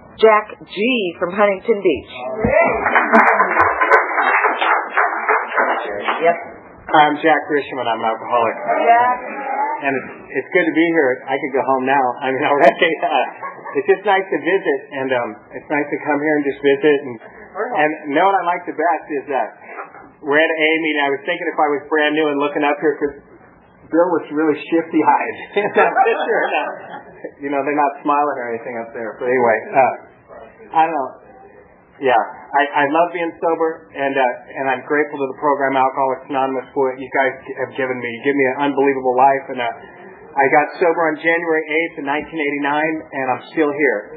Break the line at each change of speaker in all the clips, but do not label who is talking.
Jack G. from Huntington Beach.
Yep. I'm Jack Grisham, and I'm an alcoholic. And it's good to be here. I could go home now. I mean, already. It's just nice to visit, and it's nice to come here and just visit. And know what I like the best is we're at an AA meeting. I was thinking if I was brand new and looking up here, because Bill was really shifty-eyed in that picture. You know, they're not smiling or anything up there. But anyway, I don't know. Yeah, I love being sober, and I'm grateful to the program Alcoholics Anonymous for what you guys have given me. You give me an unbelievable life, and I got sober on January 8th in 1989, and I'm still here,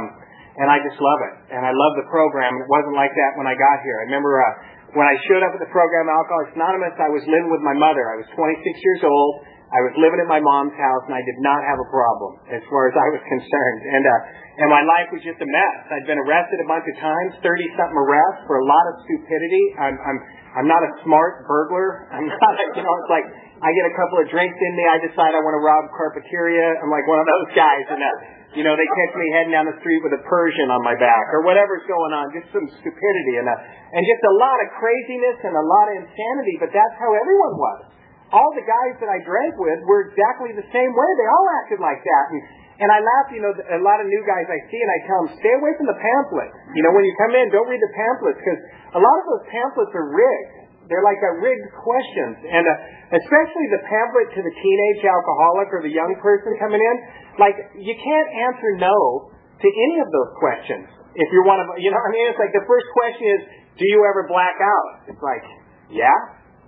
and I just love it, and I love the program. It wasn't like that when I got here. I remember when I showed up at the program Alcoholics Anonymous, I was living with my mother. I was 26 years old. I was living at my mom's house, and I did not have a problem as far as I was concerned. And my life was just a mess. I'd been arrested a bunch of times, 30-something arrests for a lot of stupidity. I'm not a smart burglar. I'm not, it's like I get a couple of drinks in me, I decide I want to rob Carpinteria. I'm like one of those guys, and they catch me heading down the street with a Persian on my back or whatever's going on, just some stupidity and just a lot of craziness and a lot of insanity. But that's how everyone was. All the guys that I drank with were exactly the same way. They all acted like that. And I laugh, a lot of new guys I see, and I tell them, stay away from the pamphlets. When you come in, don't read the pamphlets, because a lot of those pamphlets are rigged. They're like rigged questions. And especially the pamphlet to the teenage alcoholic or the young person coming in, like, you can't answer no to any of those questions. If you're one of, it's like the first question is, do you ever black out? It's like, yeah,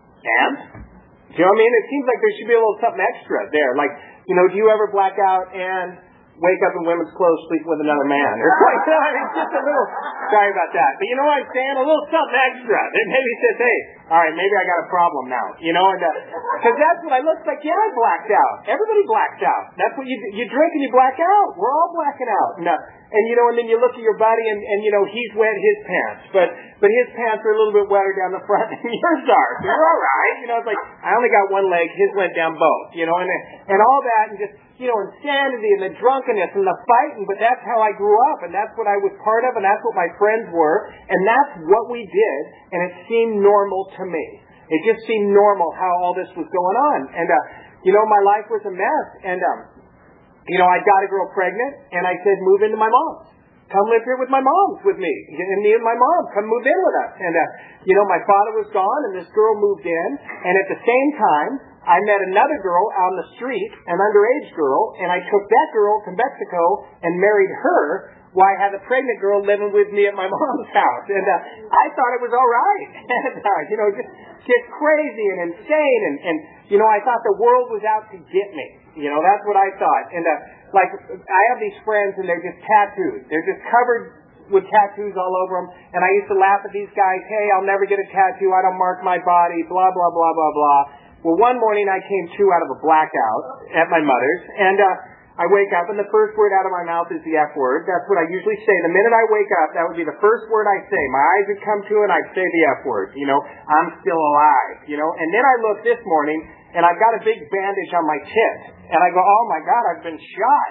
and? Do you know what I mean? It seems like there should be a little something extra there. Like, do you ever black out and wake up in women's clothes sleeping with another man? Or it's just a little, sorry about that. But you know what I'm saying? A little something extra. That maybe says, hey, all right, maybe I got a problem now. Because that's what I look like. Yeah, I blacked out. Everybody blacks out. That's what you drink and you black out. We're all blacking out. And then you look at your buddy and he's wet his pants. But his pants are a little bit wetter down the front than yours are. So you're all right. It's like, I only got one leg, his went down both. And all that, and just, insanity and the drunkenness and the fighting. But that's how I grew up, and that's what I was part of, and that's what my friends were, and that's what we did, and it seemed normal to me. It just seemed normal how all this was going on. And, my life was a mess, and, I got a girl pregnant, and I said, move into my mom's. Come live here with my mom's with me. And me and my mom, come move in with us. And, my father was gone, and this girl moved in. And at the same time, I met another girl on the street, an underage girl, and I took that girl to Mexico and married her while I had a pregnant girl living with me at my mom's house. And I thought it was all right. And, just crazy and insane. And I thought the world was out to get me. That's what I thought. And, I have these friends, and they're just tattooed. They're just covered with tattoos all over them. And I used to laugh at these guys, hey, I'll never get a tattoo. I don't mark my body, blah, blah, blah, blah, blah. Well, one morning I came to out of a blackout at my mother's, and I wake up, and the first word out of my mouth is the F word. That's what I usually say. The minute I wake up, that would be the first word I say. My eyes would come to it, and I'd say the F word. I'm still alive. And then I look this morning, and I've got a big bandage on my tit. And I go, oh my God, I've been shot.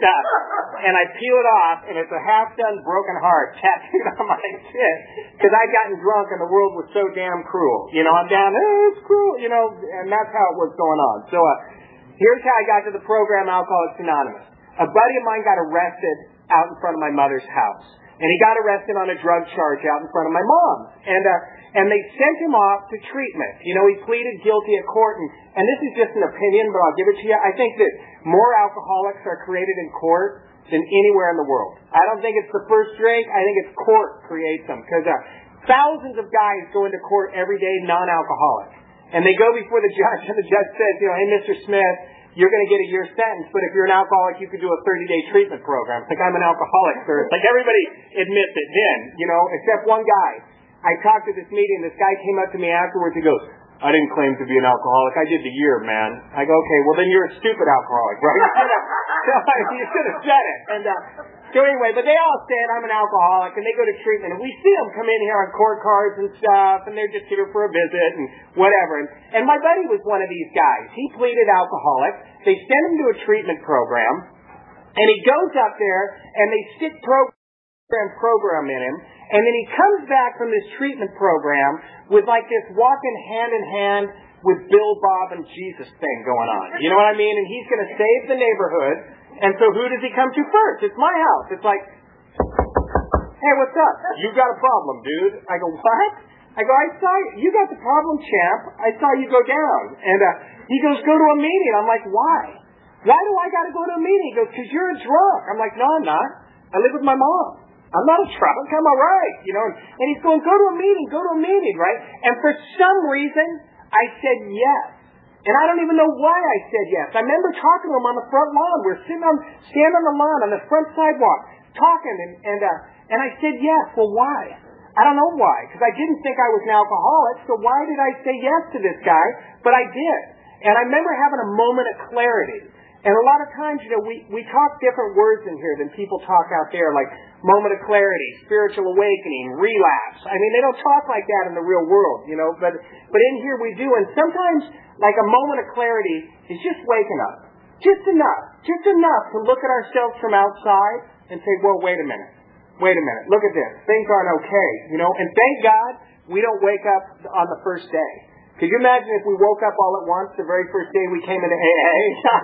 And I peel it off, and it's a half-done broken heart tattooed on my tit. Because I'd gotten drunk, and the world was so damn cruel. I'm down, it's cruel, and that's how it was going on. So here's how I got to the program Alcoholics Anonymous. A buddy of mine got arrested out in front of my mother's house. And he got arrested on a drug charge out in front of my mom. And they sent him off to treatment. He pleaded guilty at court. And this is just an opinion, but I'll give it to you. I think that more alcoholics are created in court than anywhere in the world. I don't think it's the first drink. I think it's court creates them. Because thousands of guys go into court every day non-alcoholic. And they go before the judge, and the judge says, hey, Mr. Smith, you're going to get a year sentence, but if you're an alcoholic, you could do a 30-day treatment program. It's like, I'm an alcoholic, sir. It's like everybody admits it then, except one guy. I talked at this meeting, this guy came up to me afterwards, he goes, I didn't claim to be an alcoholic. I did the year, man. I go, okay, well then you're a stupid alcoholic, right? You should have said it. And so anyway, but they all said I'm an alcoholic, and they go to treatment, and we see them come in here on court cards and stuff, and they're just here for a visit and whatever. And my buddy was one of these guys. He pleaded alcoholic. They sent him to a treatment program, and he goes up there, and they stick programs program in him, and then he comes back from this treatment program with like this walking hand in hand with Bill, Bob, and Jesus thing going on. You know what I mean? And he's going to save the neighborhood. And so who does he come to first? It's my house. It's like, hey, what's up? You got a problem, dude. I go, what? I go, I saw you. You got the problem, champ. I saw you go down. And he goes, go to a meeting. I'm like, why? Why do I got to go to a meeting? He goes, because you're a drunk. I'm like, no, I'm not. I live with my mom. I'm not a drunk. I'm all right. You know. And he's going, go to a meeting, right? And for some reason, I said yes. And I don't even know why I said yes. I remember talking to him on the front lawn. We're standing on the lawn on the front sidewalk, talking, and I said yes. Well, why? I don't know why, because I didn't think I was an alcoholic, so why did I say yes to this guy? But I did. And I remember having a moment of clarity. And a lot of times, we talk different words in here than people talk out there, like moment of clarity, spiritual awakening, relapse. I mean, they don't talk like that in the real world, but in here we do. And sometimes, like a moment of clarity is just waking up. Just enough to look at ourselves from outside and say, well, wait a minute, look at this. Things aren't okay, and thank God we don't wake up on the first day. Could you imagine if we woke up all at once the very first day we came into AA?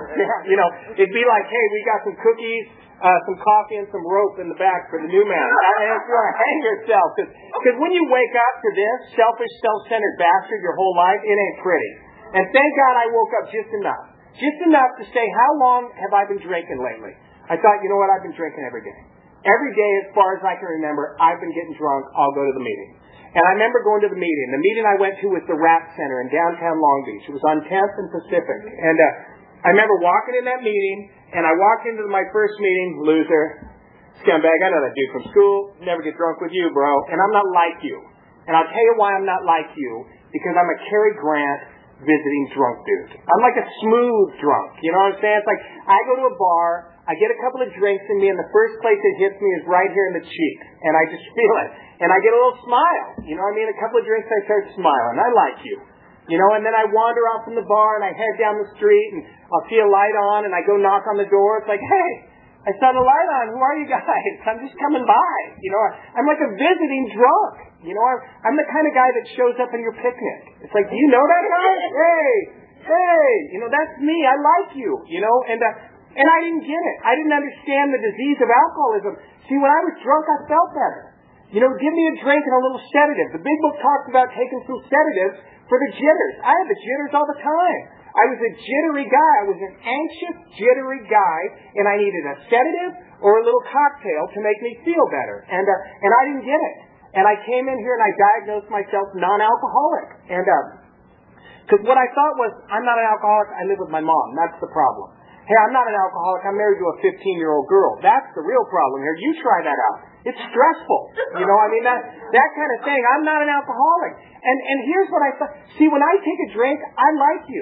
It'd be like, hey, we got some cookies, some coffee, and some rope in the back for the new man. And if you want to hang yourself. Because when you wake up to this selfish, self-centered bastard your whole life, it ain't pretty. And thank God I woke up just enough to say, how long have I been drinking lately? I thought, you know what, I've been drinking every day. Every day, as far as I can remember, I've been getting drunk. I'll go to the meeting. And I remember going to the meeting. The meeting I went to was the RAP Center in downtown Long Beach. It was on 10th and Pacific. And I remember walking in that meeting, and I walked into my first meeting, loser, scumbag. I know that dude from school. Never get drunk with you, bro. And I'm not like you. And I'll tell you why I'm not like you. Because I'm a Cary Grant visiting drunk dude. I'm like a smooth drunk. You know what I'm saying? It's like I go to a bar, I get a couple of drinks in me, and the first place it hits me is right here in the cheek. And I just feel it. And I get a little smile. You know what I mean? A couple of drinks, I start smiling. I like you. And then I wander off from the bar, and I head down the street, and I'll see a light on, and I go knock on the door. It's like, hey, I saw the light on. Who are you guys? I'm just coming by. I'm like a visiting drunk. I'm the kind of guy that shows up in your picnic. It's like, do you know that guy? Hey, that's me. I like you. And I didn't get it. I didn't understand the disease of alcoholism. See, when I was drunk, I felt better. Give me a drink and a little sedative. The big book talks about taking some sedatives for the jitters. I had the jitters all the time. I was a jittery guy. I was an anxious, jittery guy, and I needed a sedative or a little cocktail to make me feel better. And I didn't get it. And I came in here and I diagnosed myself non-alcoholic. And because what I thought was, I'm not an alcoholic, I live with my mom. That's the problem. Hey, I'm not an alcoholic, I'm married to a 15-year-old girl. That's the real problem here. You try that out. It's stressful. That kind of thing. I'm not an alcoholic. And here's what I thought. See, when I take a drink, I like you.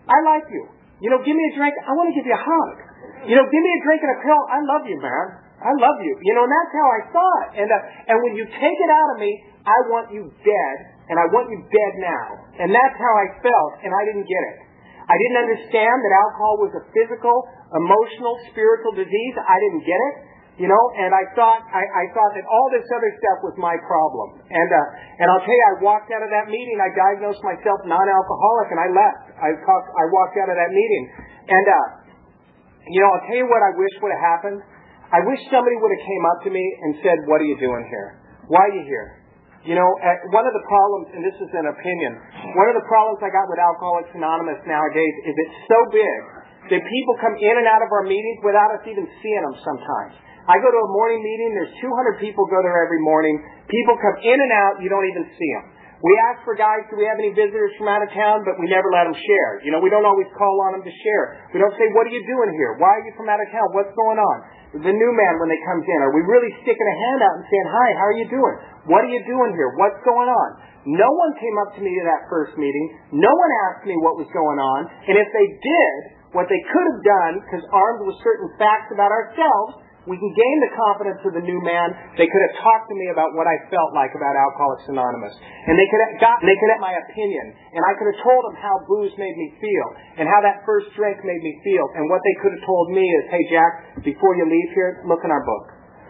Give me a drink, I want to give you a hug. Give me a drink and a pill, I love you, man. I love you. And that's how I thought. And when you take it out of me, I want you dead, and I want you dead now. And that's how I felt, and I didn't get it. I didn't understand that alcohol was a physical, emotional, spiritual disease. I didn't get it. And I thought that all this other stuff was my problem. And I'll tell you, I walked out of that meeting, I diagnosed myself non-alcoholic, and I left. I walked out of that meeting. And, I'll tell you what I wish would have happened. I wish somebody would have came up to me and said, what are you doing here? Why are you here? One of the problems, and this is an opinion, one of the problems I got with Alcoholics Anonymous nowadays is it's so big that people come in and out of our meetings without us even seeing them sometimes. I go to a morning meeting, there's 200 people go there every morning. People come in and out, you don't even see them. We ask for guys, do we have any visitors from out of town? But we never let them share. We don't always call on them to share. We don't say, what are you doing here? Why are you from out of town? What's going on? The new man when they comes in, are we really sticking a hand out and saying, hi, how are you doing? What are you doing here? What's going on? No one came up to me at that first meeting. No one asked me what was going on. And if they did, what they could have done, because armed with certain facts about ourselves, we can gain the confidence of the new man. They could have talked to me about what I felt like about Alcoholics Anonymous. And they could have my opinion. And I could have told them how booze made me feel. And how that first drink made me feel. And what they could have told me is, hey, Jack, before you leave here, look in our book.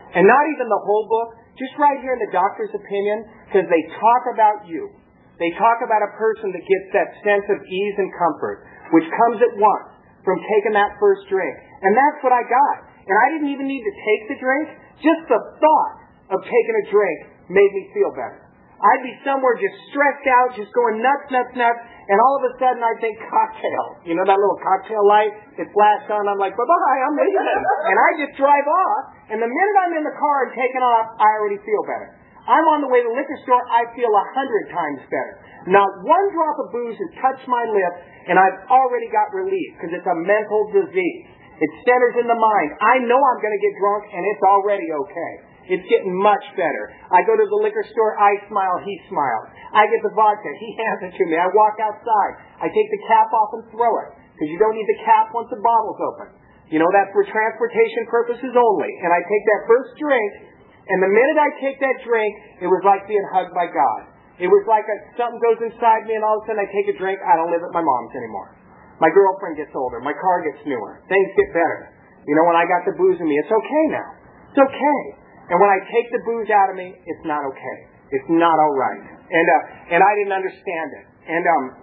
And not even the whole book, just right here in the doctor's opinion, because they talk about you. They talk about a person that gets that sense of ease and comfort, which comes at once from taking that first drink. And that's what I got. And I didn't even need to take the drink. Just the thought of taking a drink made me feel better. I'd be somewhere just stressed out, just going nuts, and all of a sudden I'd think cocktail. You know that little cocktail light that flashed on? I'm like, bye-bye, I'm leaving. And I just drive off, and the minute I'm in the car and taking off, I already feel better. I'm on the way to the liquor store, I feel 100 times better. Not one drop of booze has touched my lip, and I've already got relief, because it's a mental disease. It centers in the mind. I know I'm going to get drunk, and it's already okay. It's getting much better. I go to the liquor store, I smile, he smiles. I get the vodka, he hands it to me. I walk outside. I take the cap off and throw it, because you don't need the cap once the bottle's open. You know, that's for transportation purposes only. And I take that first drink, and the minute I take that drink, it was like being hugged by God. It was like something goes inside me, and all of a sudden I take a drink, I don't live at my mom's anymore. My girlfriend gets older, my car gets newer, things get better. You know, when I got the booze in me, it's okay now. It's okay. And when I take the booze out of me, it's not okay. It's not all right. And I didn't understand it. And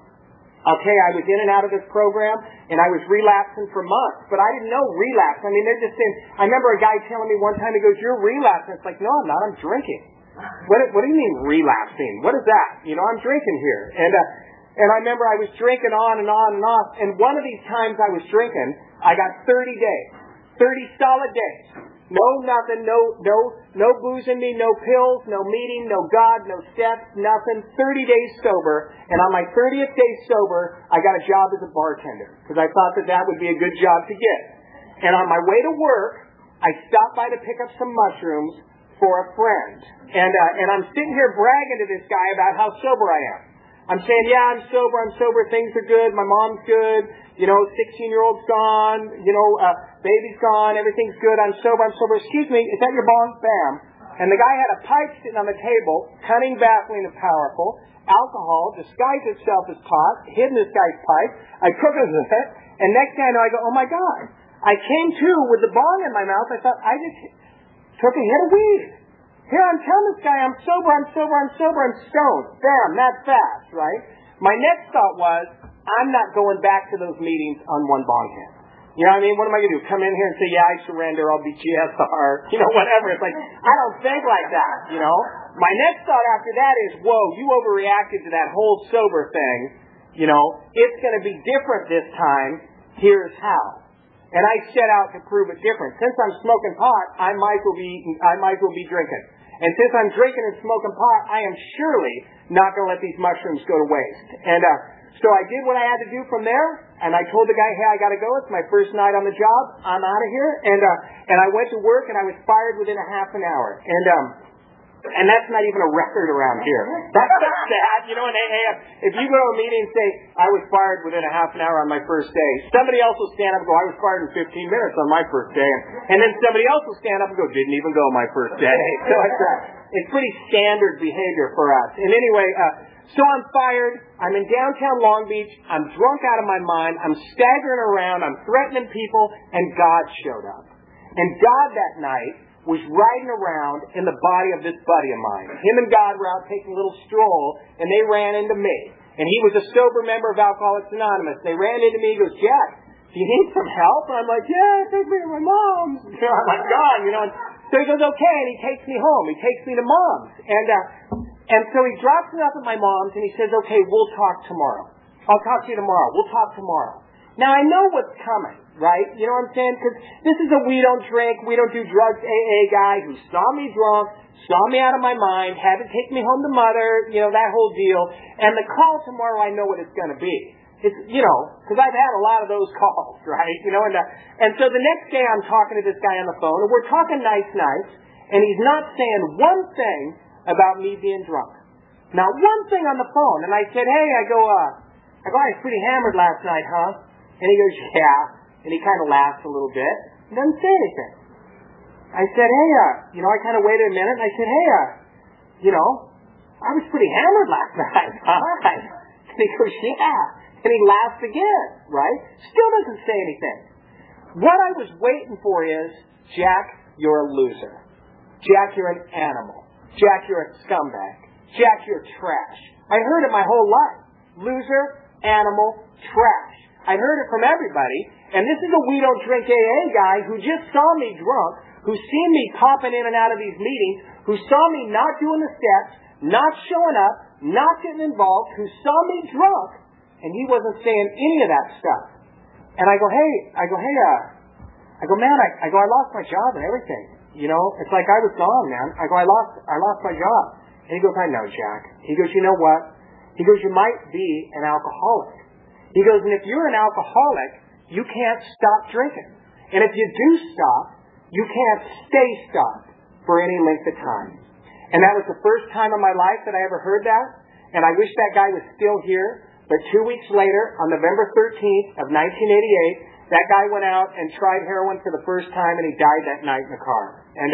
I was in and out of this program, and I was relapsing for months, but I didn't know relapse. I mean, they're just saying. I remember a guy telling me one time, he goes, "You're relapsing." It's like, no, I'm not. I'm drinking. What do you mean relapsing? What is that? You know, I'm drinking here. And I remember I was drinking on and on and on. And one of these times I was drinking, I got 30 days, 30 solid days. No nothing, no booze in me, no pills, no meeting, no God, no steps, nothing. 30 days sober. And on my 30th day sober, I got a job as a bartender, because I thought that would be a good job to get. And on my way to work, I stopped by to pick up some mushrooms for a friend. And I'm sitting here bragging to this guy about how sober I am. I'm saying, yeah, I'm sober, things are good, my mom's good, you know, 16-year-old's gone, you know, baby's gone, everything's good, I'm sober, excuse me, is that your bong? Bam. And the guy had a pipe sitting on the table, cunning, baffling, and powerful, alcohol, disguised itself as pot, hid in this guy's pipe, I took it, and next thing I know, I go, oh my God. I came to with the bong in my mouth, I thought, I just took a hit of weed. Here, I'm telling this guy, I'm sober, I'm stoned. Bam, that's fast, right? My next thought was, I'm not going back to those meetings on one bong hit. You know what I mean? What am I going to do? Come in here and say, yeah, I surrender, I'll be GSR, you know, whatever. It's like, I don't think like that, you know? My next thought after that is, whoa, you overreacted to that whole sober thing. You know, it's going to be different this time. Here's how. And I set out to prove it different. Since I'm smoking pot, I might as well be drinking. And since I'm drinking and smoking pot, I am surely not going to let these mushrooms go to waste. And so I did what I had to do from there, and I told the guy, hey, I got to go. It's my first night on the job. I'm out of here. And I went to work, and I was fired within a half an hour. And that's not even a record around here. That's sad. You know, and if you go to a meeting and say, I was fired within a half an hour on my first day, somebody else will stand up and go, I was fired in 15 minutes on my first day. And then somebody else will stand up and go, didn't even go my first day. So it's pretty standard behavior for us. And anyway, so I'm fired. I'm in downtown Long Beach. I'm drunk out of my mind. I'm staggering around. I'm threatening people. And God showed up. And God that night was riding around in the body of this buddy of mine. Him and God were out taking a little stroll, and they ran into me. And he was a sober member of Alcoholics Anonymous. They ran into me. He goes, Jack, do you need some help? And I'm like, yeah, take me to my mom's. You know, I'm like, God, you know. And so he goes, okay, and he takes me home. He takes me to mom's. And so he drops me off at my mom's, and he says, okay, we'll talk tomorrow. I'll talk to you tomorrow. We'll talk tomorrow. Now, I know what's coming, right? You know what I'm saying? Because this is a we don't drink, we don't do drugs AA guy who saw me drunk, saw me out of my mind, had to take me home to mother, you know, that whole deal. And the call tomorrow, I know what it's going to be. It's, you know, because I've had a lot of those calls, right? You know, and so the next day I'm talking to this guy on the phone, and we're talking nice, and he's not saying one thing about me being drunk. Not one thing on the phone. And I said, hey, I was pretty hammered last night, huh? And he goes, yeah. And he kind of laughs a little bit. He doesn't say anything. I said, hey, you know, I kind of waited a minute, and I said, hey, you know, I was pretty hammered last night, huh? And he goes, yeah. And he laughs again, right? Still doesn't say anything. What I was waiting for is, Jack, you're a loser. Jack, you're an animal. Jack, you're a scumbag. Jack, you're trash. I heard it my whole life. Loser, animal, trash. I heard it from everybody. And this is a We Don't Drink AA guy who just saw me drunk, who's seen me popping in and out of these meetings, who saw me not doing the steps, not showing up, not getting involved, who saw me drunk, and he wasn't saying any of that stuff. And I go, man, I lost my job and everything. You know, it's like I was gone, man. I lost my job. And he goes, I know, Jack. He goes, you know what? He goes, you might be an alcoholic. He goes, and if you're an alcoholic, you can't stop drinking. And if you do stop, you can't stay stopped for any length of time. And that was the first time in my life that I ever heard that. And I wish that guy was still here. But 2 weeks later, on November 13th of 1988, that guy went out and tried heroin for the first time, and he died that night in the car. And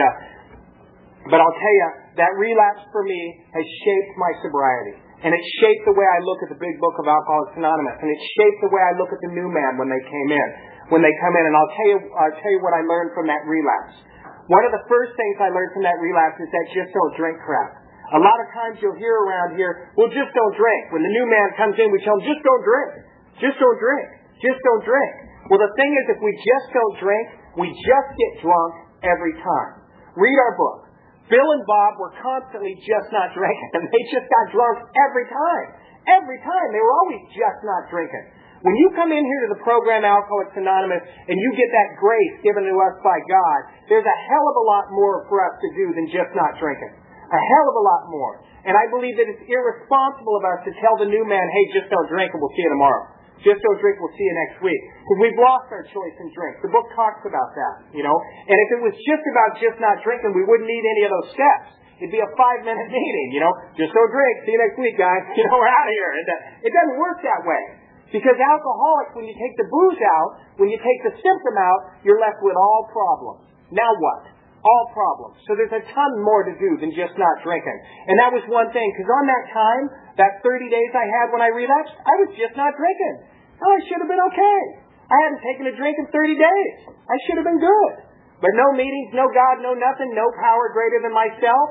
but I'll tell you, that relapse for me has shaped my sobriety. And it shaped the way I look at the big book of Alcoholics Anonymous. And it shaped the way I look at the new man when they come in. And I'll tell you what I learned from that relapse. One of the first things I learned from that relapse is that just don't drink crap. A lot of times you'll hear around here, well, just don't drink. When the new man comes in, we tell him, just don't drink. Just don't drink. Just don't drink. Well, the thing is, if we just don't drink, we just get drunk every time. Read our book. Bill and Bob were constantly just not drinking. And they just got drunk every time. Every time. They were always just not drinking. When you come in here to the program Alcoholics Anonymous and you get that grace given to us by God, there's a hell of a lot more for us to do than just not drinking. A hell of a lot more. And I believe that it's irresponsible of us to tell the new man, hey, just don't drink and we'll see you tomorrow. Just don't drink, we'll see you next week. Because we've lost our choice in drink. The book talks about that, you know. And if it was just about just not drinking, we wouldn't need any of those steps. It'd be a 5-minute meeting, you know. Just don't drink. See you next week, guys. You know, we're out of here. It doesn't work that way. Because alcoholics, when you take the booze out, when you take the symptom out, you're left with all problems. Now what? All problems. So there's a ton more to do than just not drinking. And that was one thing, because on that time, that 30 days I had when I relapsed, I was just not drinking. Oh, I should have been okay. I hadn't taken a drink in 30 days. I should have been good. But no meetings, no God, no nothing, no power greater than myself.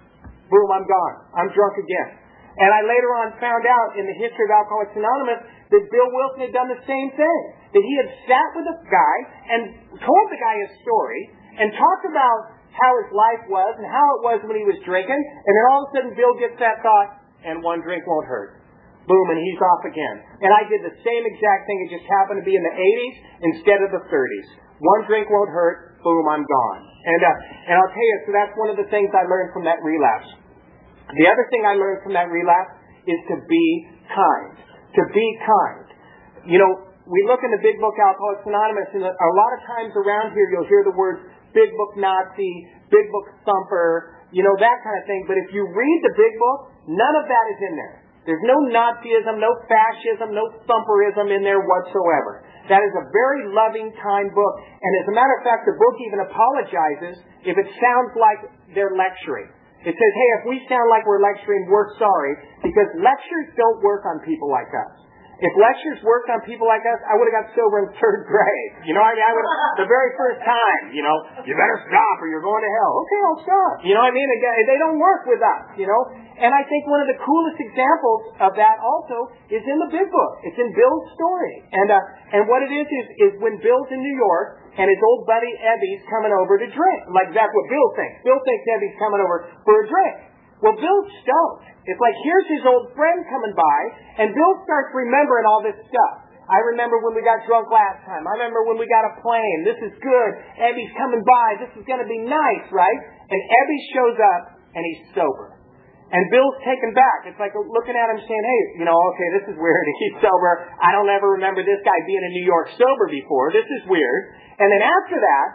Boom, I'm gone. I'm drunk again. And I later on found out in the history of Alcoholics Anonymous that Bill Wilson had done the same thing. That he had sat with a guy and told the guy his story and talked about how his life was and how it was when he was drinking. And then all of a sudden Bill gets that thought, and one drink won't hurt. Boom, and he's off again. And I did the same exact thing. It just happened to be in the 80s instead of the 30s. One drink won't hurt. Boom, I'm gone. And I'll tell you, so that's one of the things I learned from that relapse. The other thing I learned from that relapse is to be kind. To be kind. You know, we look in the big book Alcoholics Anonymous, and a lot of times around here you'll hear the words big book Nazi, big book thumper, you know, that kind of thing. But if you read the big book, none of that is in there. There's no Nazism, no fascism, no thumperism in there whatsoever. That is a very loving, kind book. And as a matter of fact, the book even apologizes if it sounds like they're lecturing. It says, hey, if we sound like we're lecturing, we're sorry, because lectures don't work on people like us. If lectures worked on people like us, I would have got sober in 3rd grade. You know, I would have, the very first time, you know, you better stop or you're going to hell. Okay, I'll stop. You know what I mean? They don't work with us, you know. And I think one of the coolest examples of that also is in the big book. It's in Bill's story. And what it is when Bill's in New York and his old buddy Ebby's coming over to drink. Like that's what Bill thinks. Bill thinks Ebby's coming over for a drink. Well, Bill's stoked. It's like, here's his old friend coming by, and Bill starts remembering all this stuff. I remember when we got drunk last time. I remember when we got a plane. This is good. Ebby's coming by. This is going to be nice, right? And Ebby shows up, and he's sober. And Bill's taken back. It's like looking at him saying, hey, you know, okay, this is weird. He's sober. I don't ever remember this guy being in New York sober before. This is weird. And then after that,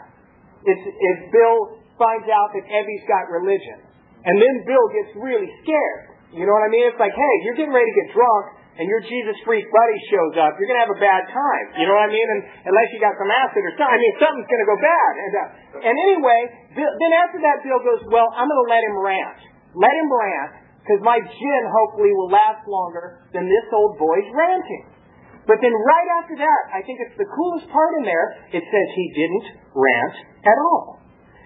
it's Bill finds out that Ebby's got religion. And then Bill gets really scared. You know what I mean? It's like, hey, you're getting ready to get drunk, and your Jesus freak buddy shows up. You're going to have a bad time. You know what I mean? And unless you got some acid or something, I mean, something's going to go bad. And anyway, then after that, Bill goes, well, I'm going to let him rant. Let him rant, because my gin hopefully will last longer than this old boy's ranting. But then right after that, I think it's the coolest part in there, it says he didn't rant at all.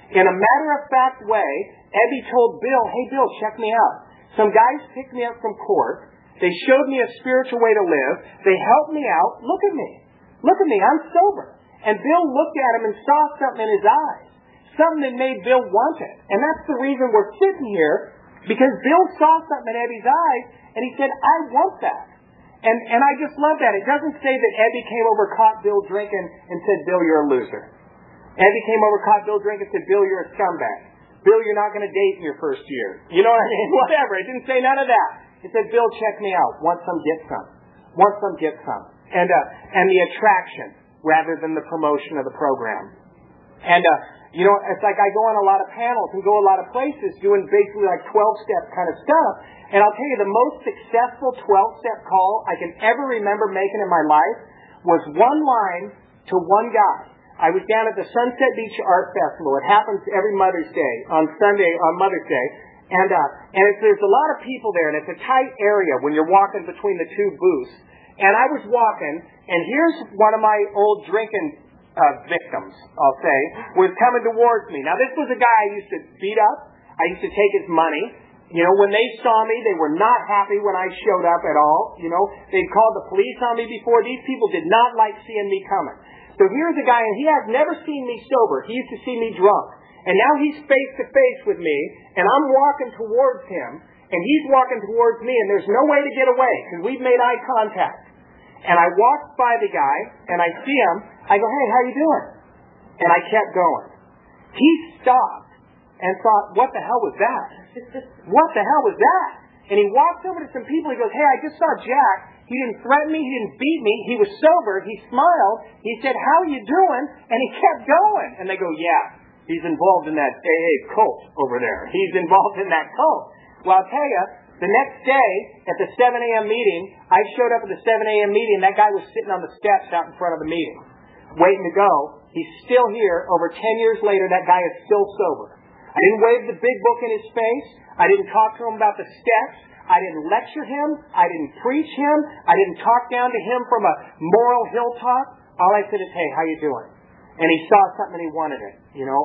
In a matter-of-fact way, Ebby told Bill, hey, Bill, check me out. Some guys picked me up from court. They showed me a spiritual way to live. They helped me out. Look at me. Look at me. I'm sober. And Bill looked at him and saw something in his eyes. Something that made Bill want it. And that's the reason we're sitting here, because Bill saw something in Ebby's eyes, and he said, I want that. And I just love that. It doesn't say that Ebby came over, caught Bill drinking, and said, Bill, you're a loser. Ebby came over, caught Bill drinking, and said, Bill, you're a scumbag. Bill, you're not going to date in your first year. You know what I mean? Whatever. It didn't say none of that. It said, Bill, check me out. Want some, get some. Want some, get some. And the attraction rather than the promotion of the program. And, it's like I go on a lot of panels and go a lot of places doing basically like 12-step kind of stuff. And I'll tell you, the most successful 12-step call I can ever remember making in my life was one line to one guy. I was down at the Sunset Beach Art Festival. It happens every Mother's Day, on Mother's Day. And there's a lot of people there, and it's a tight area when you're walking between the two booths. And I was walking, and here's one of my old drinking victims, I'll say, was coming towards me. Now, this was a guy I used to beat up. I used to take his money. When they saw me, they were not happy when I showed up at all. They'd called the police on me before. These people did not like seeing me coming. So here's a guy, and he has never seen me sober. He used to see me drunk. And now he's face to face with me, and I'm walking towards him, and he's walking towards me, and there's no way to get away, because we've made eye contact. And I walked by the guy, and I see him. I go, hey, how you doing? And I kept going. He stopped and thought, what the hell was that? What the hell was that? And he walked over to some people. He goes, hey, I just saw Jack. He didn't threaten me. He didn't beat me. He was sober. He smiled. He said, how you doing? And he kept going. And they go, yeah, he's involved in that AA cult over there. He's involved in that cult. Well, I'll tell you, the next day at the 7 a.m. meeting, I showed up at the 7 a.m. meeting. That guy was sitting on the steps out in front of the meeting, waiting to go. He's still here. Over 10 years later, that guy is still sober. I didn't wave the big book in his face. I didn't talk to him about the steps. I didn't lecture him. I didn't preach him. I didn't talk down to him from a moral hilltop. All I said is, hey, how you doing? And he saw something and he wanted it,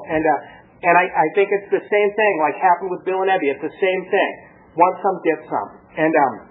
And I think it's the same thing like happened with Bill and Ebby. It's the same thing. Want some, get some. And,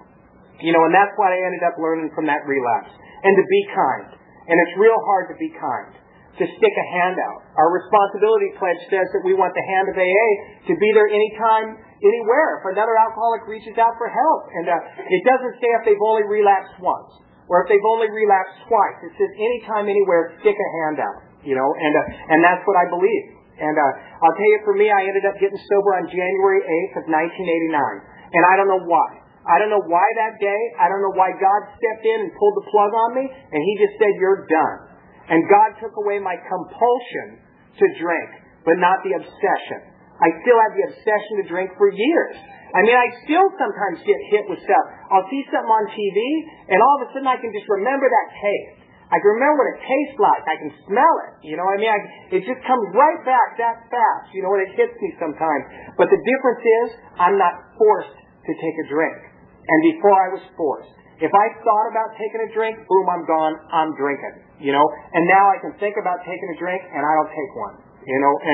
and that's what I ended up learning from that relapse. And to be kind. And it's real hard to be kind. To stick a hand out. Our responsibility pledge says that we want the hand of AA to be there anytime, anywhere. If another alcoholic reaches out for help. And it doesn't say if they've only relapsed once. Or if they've only relapsed twice. It says anytime, anywhere, stick a hand out. And that's what I believe. And I'll tell you, for me, I ended up getting sober on January 8th of 1989. And I don't know why. I don't know why that day. I don't know why God stepped in and pulled the plug on me. And He just said, you're done. And God took away my compulsion to drink, but not the obsession. I still have the obsession to drink for years. I mean, I still sometimes get hit with stuff. I'll see something on TV, and all of a sudden I can just remember that taste. I can remember what it tastes like. I can smell it. It just comes right back that fast. And it hits me sometimes. But the difference is, I'm not forced to take a drink. And before I was forced. If I thought about taking a drink, boom, I'm gone. I'm drinking. And now I can think about taking a drink, and I don't take one. And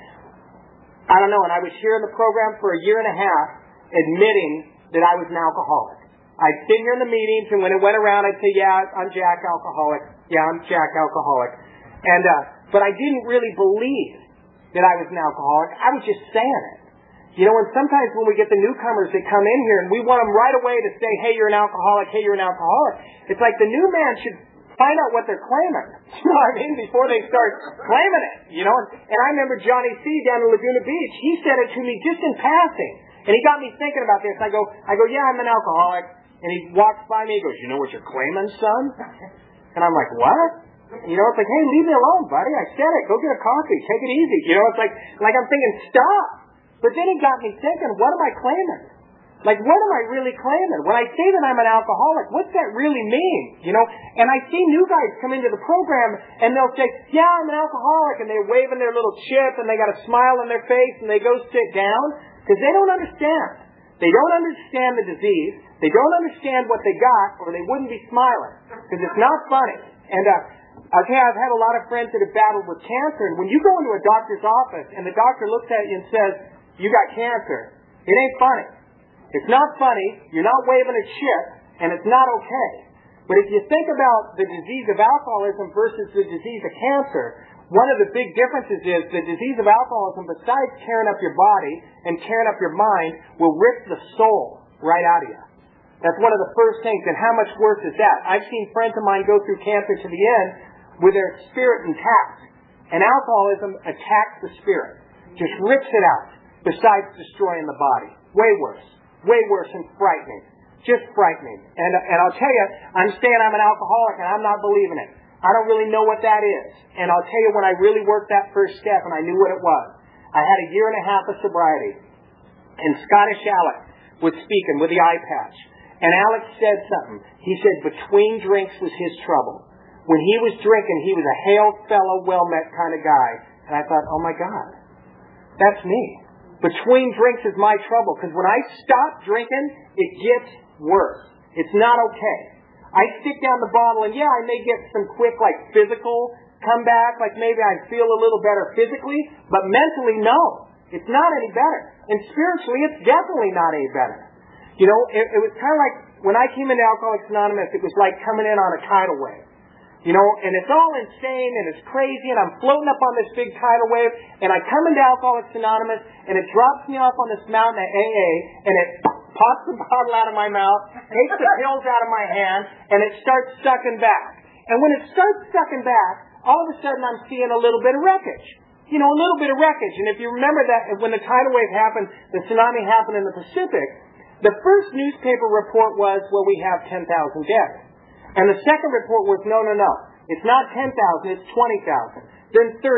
I don't know. And I was here in the program for a year and a half, admitting that I was an alcoholic. I'd sit here in the meetings, and when it went around, I'd say, yeah, I'm Jack alcoholic. Yeah, I'm Jack alcoholic. And but I didn't really believe that I was an alcoholic. I was just saying it. And sometimes when we get the newcomers that come in here, and we want them right away to say, hey, you're an alcoholic, hey, you're an alcoholic. It's like the new man should find out what they're claiming. You know what I mean? Before they start claiming it. And I remember Johnny C. down in Laguna Beach. He said it to me just in passing. And he got me thinking about this. I go, yeah, I'm an alcoholic. And he walks by me. He goes, you know what you're claiming, son? And I'm like, what? It's like, hey, leave me alone, buddy. I said it. Go get a coffee. Take it easy. It's like I'm thinking, stop. But then he got me thinking, what am I claiming? Like, what am I really claiming? When I say that I'm an alcoholic, what's that really mean? And I see new guys come into the program, and they'll say, yeah, I'm an alcoholic, and they're waving their little chip, and they got a smile on their face, and they go sit down, because they don't understand. They don't understand the disease. They don't understand what they got, or they wouldn't be smiling, because it's not funny. And Okay, I've had a lot of friends that have battled with cancer, and when you go into a doctor's office and the doctor looks at you and says, you got cancer, it ain't funny. It's not funny, you're not waving a chip, and it's not okay. But if you think about the disease of alcoholism versus the disease of cancer, one of the big differences is the disease of alcoholism, besides tearing up your body and tearing up your mind, will rip the soul right out of you. That's one of the first things, and how much worse is that? I've seen friends of mine go through cancer to the end with their spirit intact. And alcoholism attacks the spirit. Just rips it out, besides destroying the body. Way worse and frightening. Just frightening. And I'll tell you, I'm saying I'm an alcoholic and I'm not believing it. I don't really know what that is. And I'll tell you when I really worked that first step and I knew what it was. I had a year and a half of sobriety. And Scottish Alex was speaking with the eye patch. And Alex said something. He said between drinks was his trouble. When he was drinking, he was a hail fellow, well-met kind of guy. And I thought, oh my God, that's me. Between drinks is my trouble. Because when I stop drinking, it gets worse. It's not okay. I stick down the bottle and yeah, I may get some quick physical comeback, maybe I feel a little better physically, but mentally, no. It's not any better. And spiritually, it's definitely not any better. You know, it was kind of like when I came into Alcoholics Anonymous, it was like coming in on a tidal wave. You know, and it's all insane and it's crazy and I'm floating up on this big tidal wave and I come into Alcoholics Anonymous and it drops me off on this mountain at AA and it pops the bottle out of my mouth, takes the pills out of my hand, and it starts sucking back. And when it starts sucking back, all of a sudden I'm seeing a little bit of wreckage. You know, a little bit of wreckage. And if you remember that when the tidal wave happened, the tsunami happened in the Pacific, the first newspaper report was, well, we have 10,000 dead. And the second report was, no. It's not 10,000, it's 20,000. Then 30, 40, 50,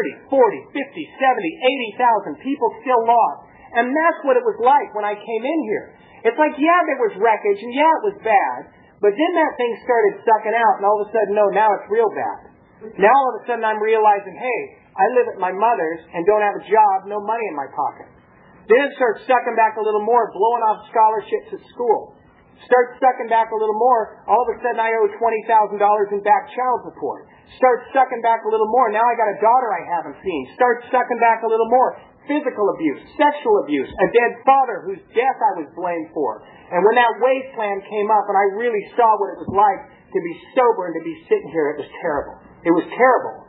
70, 80,000 people still lost. And that's what it was like when I came in here. It's like, yeah, there was wreckage, and yeah, it was bad. But then that thing started sucking out, and all of a sudden, no, now it's real bad. Now all of a sudden I'm realizing, hey, I live at my mother's and don't have a job, no money in my pocket. Then it starts sucking back a little more, blowing off scholarships at school. Start sucking back a little more, all of a sudden I owe $20,000 in back child support. Start sucking back a little more, now I got a daughter I haven't seen. Start sucking back a little more, physical abuse, sexual abuse, a dead father whose death I was blamed for. And when that wasteland came up and I really saw what it was like to be sober and to be sitting here, it was terrible. It was terrible.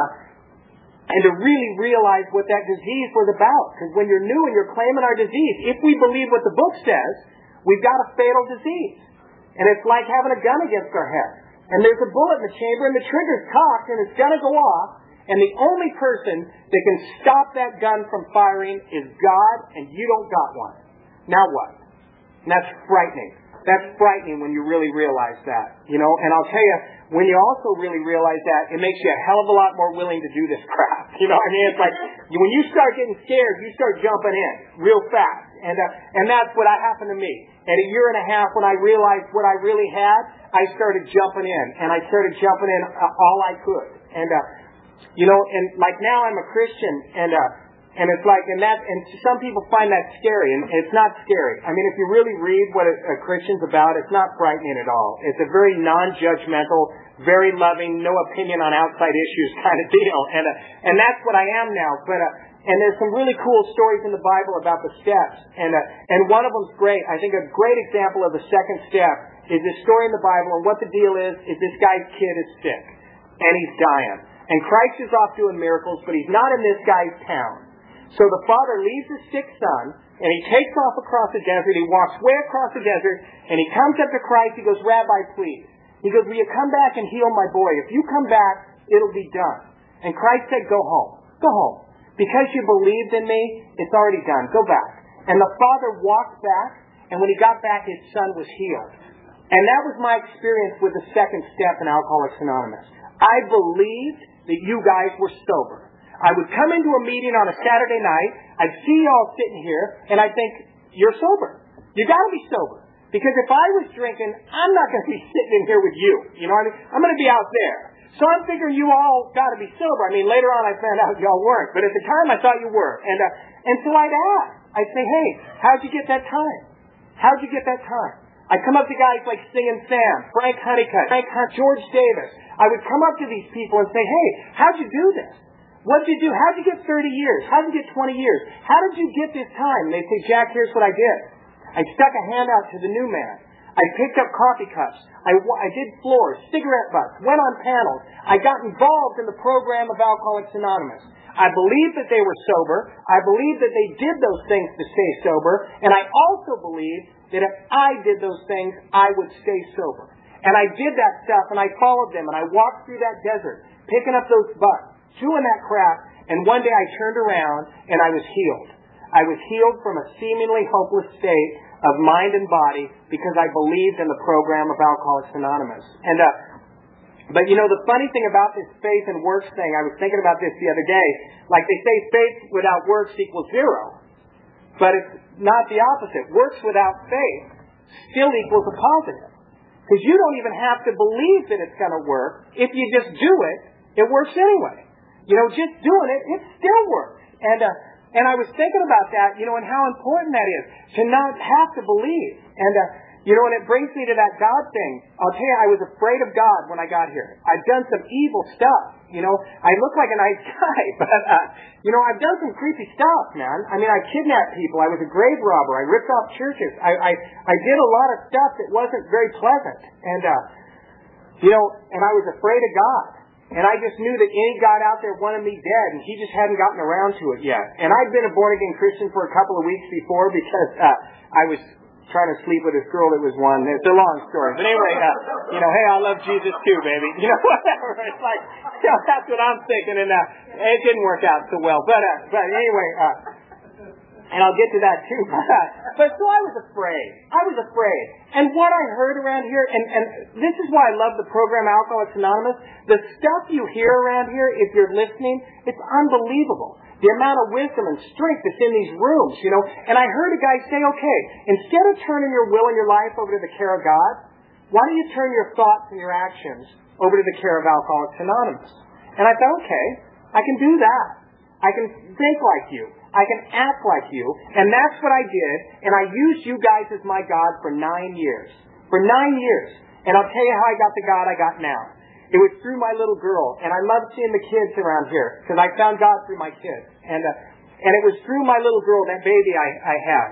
And to really realize what that disease was about. Because when you're new and you're claiming our disease, if we believe what the book says, we've got a fatal disease. And it's like having a gun against our head. And there's a bullet in the chamber and the trigger's cocked and it's going to go off. And the only person that can stop that gun from firing is God, and you don't got one. Now what? And that's frightening. That's frightening when you really realize that. You know, and I'll tell you, when you also really realize that, it makes you a hell of a lot more willing to do this crap. You know what I mean? It's like, when you start getting scared, you start jumping in real fast. And that's what happened to me. At a year and a half, when I realized what I really had, I started jumping in. And I started jumping in all I could. And, you know, and like now I'm a Christian, and it's like, and some people find that scary, and it's not scary. I mean, if you really read what a Christian's about, it's not frightening at all. It's a very non-judgmental, very loving, no opinion on outside issues kind of deal, and that's what I am now. But and there's some really cool stories in the Bible about the steps, and one of them's great. I think a great example of the second step is this story in the Bible, and what the deal is this guy's kid is sick, and he's dying. And Christ is off doing miracles, but he's not in this guy's town. So the father leaves his sick son, and he takes off across the desert. He walks way across the desert, and he comes up to Christ. He goes, Rabbi, please. He goes, will you come back and heal my boy? If you come back, it'll be done. And Christ said, go home. Go home. Because you believed in me, it's already done. Go back. And the father walked back, and when he got back, his son was healed. And that was my experience with the second step in Alcoholics Anonymous. I believed that you guys were sober. I would come into a meeting on a Saturday night, I'd see you all sitting here, and I'd think, you're sober. You got to be sober. Because if I was drinking, I'm not going to be sitting in here with you. You know what I mean? I'm going to be out there. So I'm figuring you all got to be sober. I mean, later on I found out y'all weren't. But at the time I thought you were. And so I'd ask. I'd say, hey, how'd you get that time? How'd you get that time? I'd come up to guys like Singing Sam, Frank Honeycutt, George Davis. I would come up to these people and say, hey, how'd you do this? What'd you do? How'd you get 30 years? How'd you get 20 years? How did you get this time? And they'd say, Jack, here's what I did. I stuck a hand out to the new man. I picked up coffee cups. I did floors, cigarette butts, went on panels. I got involved in the program of Alcoholics Anonymous. I believed that they were sober. I believed that they did those things to stay sober. And I also believed that if I did those things, I would stay sober. And I did that stuff, and I followed them, and I walked through that desert, picking up those butts, chewing that crap, and one day I turned around, and I was healed. I was healed from a seemingly hopeless state of mind and body because I believed in the program of Alcoholics Anonymous. And but you know, the funny thing about this faith and works thing, I was thinking about this the other day. Like they say, faith without works equals zero. But it's not the opposite. Works without faith still equals a positive. Because you don't even have to believe that it's going to work. If you just do it, it works anyway. You know, just doing it, it still works. And I was thinking about that, you know, and how important that is to not have to believe. And you know, and it brings me to that God thing. I'll tell you, I was afraid of God when I got here. I've done some evil stuff. You know, I look like a nice guy, but, you know, I've done some creepy stuff, man. I mean, I kidnapped people. I was a grave robber. I ripped off churches. I did a lot of stuff that wasn't very pleasant. And, you know, and I was afraid of God. And I just knew that any God out there wanted me dead, and he just hadn't gotten around to it yet. And I'd been a born-again Christian for a couple of weeks before because I was trying to sleep with this girl that was one. It's a long story. But anyway, you know, hey, I love Jesus too, baby. You know, whatever. It's like, you know, that's what I'm thinking. And it didn't work out so well. But anyway, and I'll get to that too. But so I was afraid. And what I heard around here, and this is why I love the program Alcoholics Anonymous, the stuff you hear around here, if you're listening, it's unbelievable. The amount of wisdom and strength that's in these rooms, you know. And I heard a guy say, okay, instead of turning your will and your life over to the care of God, why don't you turn your thoughts and your actions over to the care of Alcoholics Anonymous? And I thought, okay, I can do that. I can think like you. I can act like you. And that's what I did. And I used you guys as my God for 9 years. For 9 years. And I'll tell you how I got the God I got now. It was through my little girl. And I love seeing the kids around here because I found God through my kids. And it was through my little girl, that baby I had.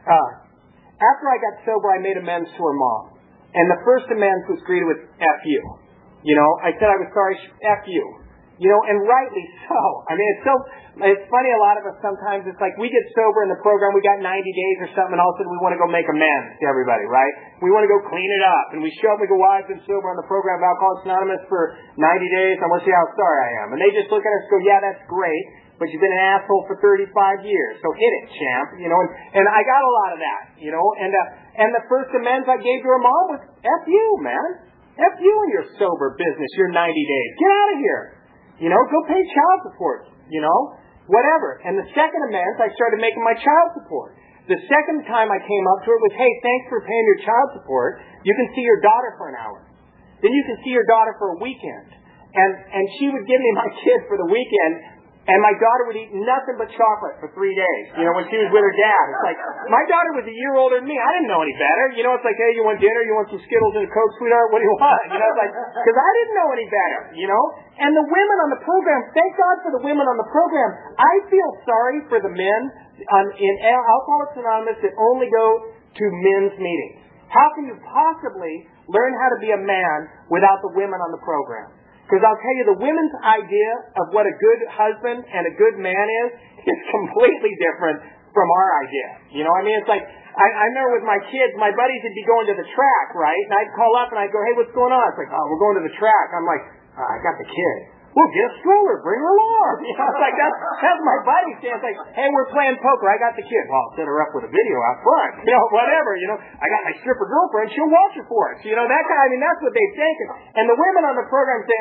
After I got sober, I made amends to her mom. And the first amends was greeted with F you. You know, I said I was sorry, F you. You know, and rightly so. I mean, it's funny, a lot of us sometimes, it's like we get sober in the program, we got 90 days or something, and all of a sudden we want to go make amends to everybody, right? We want to go clean it up. And we show up and we go, well, I've been sober on the program of Alcoholics Anonymous for 90 days, I want to see how sorry I am. And they just look at us and go, yeah, that's great, but you've been an asshole for 35 years, so hit it, champ. You know, and I got a lot of that, you know, and the first amends I gave to her mom was, F you, man. F you in your sober business, your 90 days. Get out of here. You know, go pay child support, you know, whatever. And the second amends, I started making my child support. The second time I came up to her was, hey, thanks for paying your child support. You can see your daughter for an hour. Then you can see your daughter for a weekend. And she would give me my kid for the weekend, and my daughter would eat nothing but chocolate for 3 days, you know, when she was with her dad. It's like, my daughter was a year older than me. I didn't know any better. You know, it's like, hey, you want dinner? You want some Skittles and a Coke, sweetheart? What do you want? You know, it's like, because I didn't know any better, you know. And the women on the program, thank God for the women on the program. I feel sorry for the men in Alcoholics Anonymous that only go to men's meetings. How can you possibly learn how to be a man without the women on the program? Because I'll tell you, the women's idea of what a good husband and a good man is completely different from our idea. You know, I mean, it's like, I remember with my kids, my buddies would be going to the track, right? And I'd call up and I'd go, hey, what's going on? It's like, oh, we're going to the track. I'm like, I got the kid. Well, get a stroller, bring her along. You know, it's like, that's my buddy saying, it's like, hey, we're playing poker, I got the kid. Well, I'll set her up with a video out front. You know, whatever, you know. I got my stripper girlfriend, she'll watch her for us. You know, that kind, I mean, that's what they think. And the women on the program say,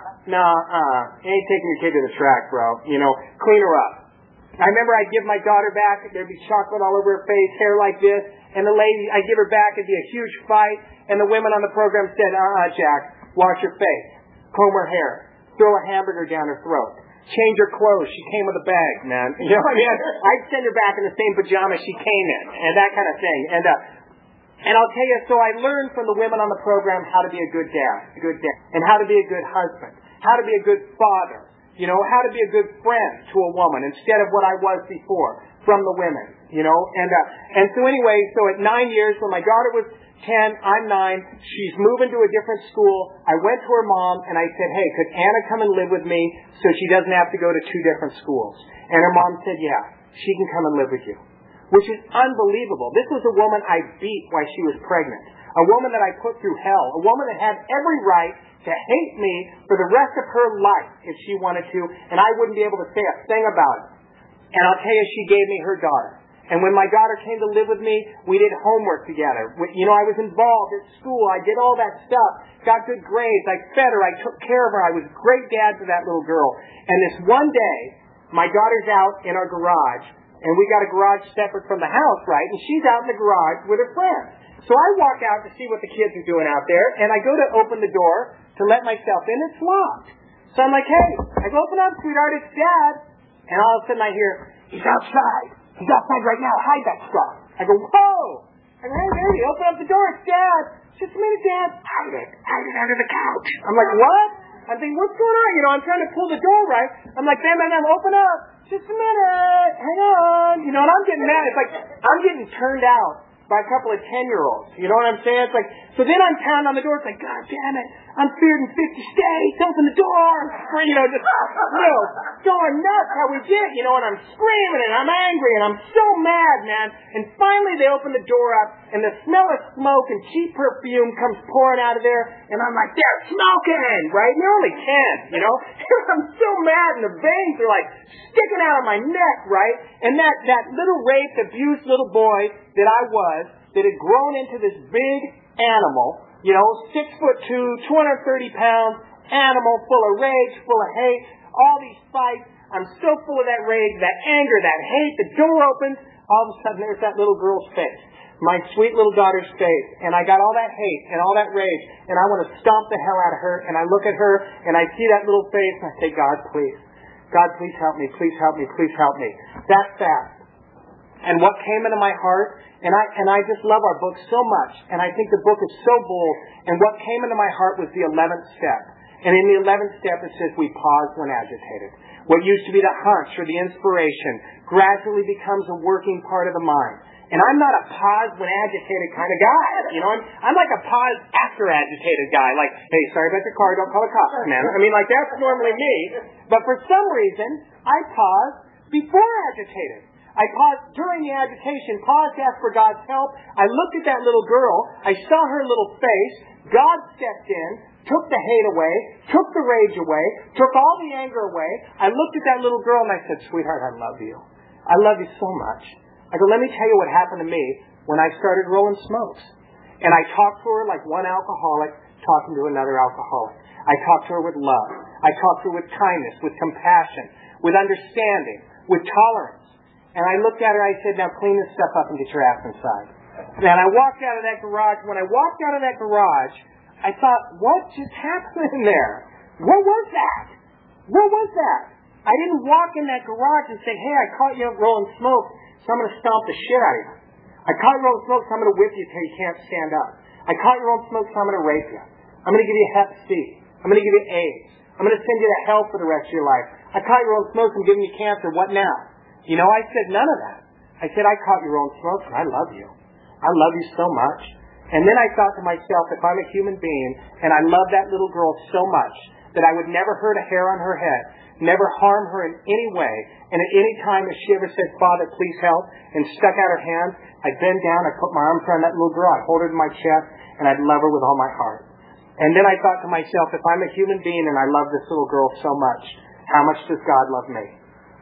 ain't taking your kid to the track, bro. You know, clean her up. I remember I'd give my daughter back, there'd be chocolate all over her face, hair like this, and the lady, I'd give her back, it'd be a huge fight, and the women on the program said, Jack, wash your face, comb her hair, throw a hamburger down her throat, change her clothes. She came with a bag, man. You know what I mean? I'd send her back in the same pajamas she came in, and that kind of thing. And I'll tell you, so I learned from the women on the program how to be a good dad, and how to be a good husband, how to be a good father, how to be a good friend to a woman instead of what I was before from the women, And so anyway, so at 9 years, when my daughter was 10, I'm 9, she's moving to a different school. I went to her mom and I said, hey, could Anna come and live with me so she doesn't have to go to 2 different schools? And her mom said, yeah, she can come and live with you. Which is unbelievable. This was a woman I beat while she was pregnant. A woman that I put through hell. A woman that had every right to hate me for the rest of her life if she wanted to, and I wouldn't be able to say a thing about it. And I'll tell you, she gave me her daughter. And when my daughter came to live with me, we did homework together. I was involved at school. I did all that stuff. Got good grades. I fed her. I took care of her. I was a great dad to that little girl. And this one day, my daughter's out in our garage, and we got a garage separate from the house, right? And she's out in the garage with her friends. So I walk out to see what the kids are doing out there, and I go to open the door to let myself in. It's locked. So I'm like, hey, I go, open up, sweetheart, it's Dad. And all of a sudden I hear, he's outside. He's outside right now. Hide that stuff. I go, whoa. I go, hey, baby, open up the door. It's Dad. Just a minute, Dad. Hide it. Hide it under the couch. I'm like, what? I'm thinking, what's going on? I'm trying to pull the door right. I'm like, bam, open up. Just a minute. Hang on. And I'm getting mad. It's like I'm getting turned out by a couple of 10-year-olds. You know what I'm saying? It's like, so then I'm pounding on the door. It's like, God damn it. I'm feared in 50 states. Open the door. Just going nuts how we did, and I'm screaming and I'm angry and I'm so mad, man. And finally they open the door up and the smell of smoke and cheap perfume comes pouring out of there. And I'm like, they're smoking, right? And they're only 10, I'm so mad and the veins are like sticking out of my neck, right? And that little raped, abused little boy that I was, that had grown into this big animal, 6'2", 230 pounds, animal full of rage, full of hate, all these fights. I'm so full of that rage, that anger, that hate. The door opens. All of a sudden, there's that little girl's face, my sweet little daughter's face. And I got all that hate and all that rage, and I want to stomp the hell out of her. And I look at her, and I see that little face, and I say, God, please. God, please help me. Please help me. Please help me. That fast. And what came into my heart, and I just love our book so much, and I think the book is so bold, and what came into my heart was the 11th step. And in the 11th step it says we pause when agitated. What used to be the hunch or the inspiration gradually becomes a working part of the mind. And I'm not a pause when agitated kind of guy. I'm like a pause after agitated guy. Like, hey, sorry about your car, don't call the cops, man. That's normally me. But for some reason, I pause before agitated. I paused during the agitation, paused to ask for God's help. I looked at that little girl. I saw her little face. God stepped in, took the hate away, took the rage away, took all the anger away. I looked at that little girl and I said, sweetheart, I love you. I love you so much. I go, let me tell you what happened to me when I started rolling smokes. And I talked to her like one alcoholic talking to another alcoholic. I talked to her with love. I talked to her with kindness, with compassion, with understanding, with tolerance. And I looked at her, I said, now clean this stuff up and get your ass inside. And I walked out of that garage. When I walked out of that garage, I thought, what just happened in there? What was that? What was that? I didn't walk in that garage and say, hey, I caught you rolling smoke, so I'm going to stomp the shit out of you. I caught you rolling smoke, so I'm going to whip you till you can't stand up. I caught you rolling smoke, so I'm going to rape you. I'm going to give you Hep C. I'm going to give you AIDS. I'm going to send you to hell for the rest of your life. I caught you rolling smoke and giving you cancer. What now? I said none of that. I said, I caught your own smoke and I love you. I love you so much. And then I thought to myself, if I'm a human being and I love that little girl so much that I would never hurt a hair on her head, never harm her in any way, and at any time if she ever said, Father, please help, and stuck out her hand, I'd bend down, I'd put my arms around that little girl, I'd hold her to my chest, and I'd love her with all my heart. And then I thought to myself, if I'm a human being and I love this little girl so much, how much does God love me?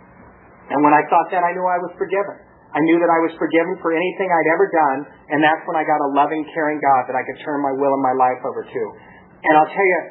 And when I thought that, I knew I was forgiven. I knew that I was forgiven for anything I'd ever done, and that's when I got a loving, caring God that I could turn my will and my life over to. And I'll tell you,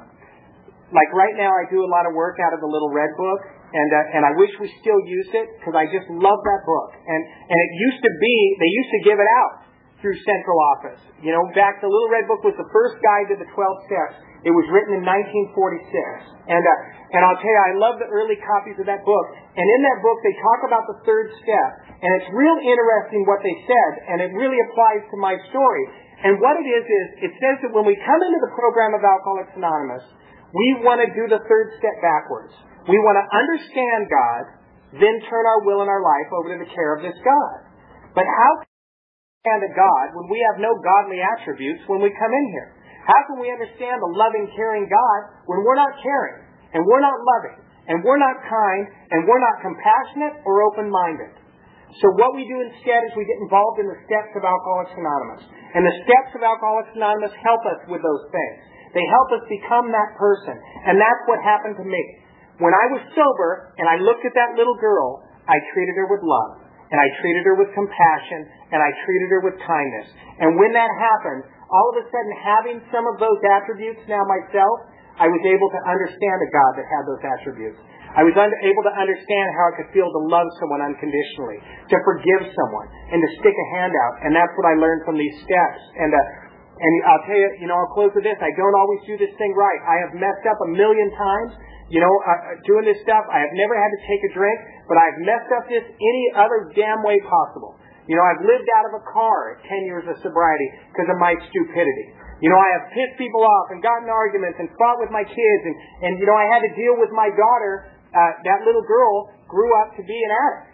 like right now I do a lot of work out of the Little Red Book, and I wish we still used it, because I just love that book. And it used to be, they used to give it out through central office. Back, the Little Red Book was the first guide to the 12 steps. It was written in 1946. And I'll tell you, I love the early copies of that book. And in that book, they talk about the third step. And it's real interesting what they said, and it really applies to my story. And what it is it says that when we come into the program of Alcoholics Anonymous, we want to do the third step backwards. We want to understand God, then turn our will and our life over to the care of this God. But how can we understand a God when we have no godly attributes when we come in here? How can we understand a loving, caring God when we're not caring, and we're not loving, and we're not kind, and we're not compassionate or open-minded? So what we do instead is we get involved in the steps of Alcoholics Anonymous. And the steps of Alcoholics Anonymous help us with those things. They help us become that person. And that's what happened to me. When I was sober and I looked at that little girl, I treated her with love. And I treated her with compassion. And I treated her with kindness. And when that happened, all of a sudden having some of those attributes now myself, I was able to understand a God that had those attributes. I was able to understand how it could feel to love someone unconditionally, to forgive someone, and to stick a hand out. And that's what I learned from these steps. And I'll tell you, I'll close with this. I don't always do this thing right. I have messed up a million times, doing this stuff. I have never had to take a drink, but I've messed up this any other damn way possible. I've lived out of a car at 10 years of sobriety because of my stupidity. I have pissed people off and gotten arguments and fought with my kids. And I had to deal with my daughter. That little girl grew up to be an addict,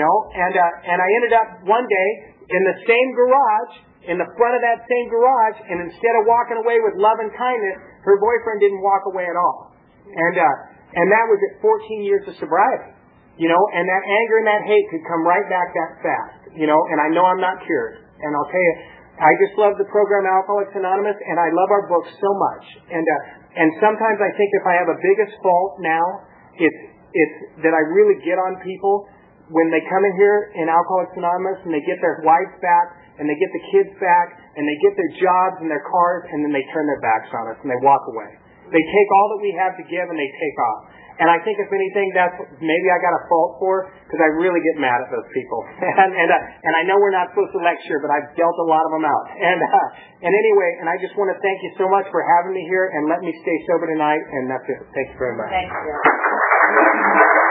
and I ended up one day in the same garage, in the front of that same garage, and instead of walking away with love and kindness, her boyfriend didn't walk away at all. And that was at 14 years of sobriety, and that anger and that hate could come right back that fast, and I know I'm not cured. And I'll tell you, I just love the program Alcoholics Anonymous, and I love our books so much. And sometimes I think if I have a biggest fault now, it's that I really get on people when they come in here in Alcoholics Anonymous and they get their wives back and they get the kids back and they get their jobs and their cars, and then they turn their backs on us and they walk away. They take all that we have to give and they take off. And I think if anything, that's maybe I got a fault for, because I really get mad at those people. And I know we're not supposed to lecture, but I've dealt a lot of them out. And anyway, and I just want to thank you so much for having me here and let me stay sober tonight. And that's it. Thank you very much.
Thank you.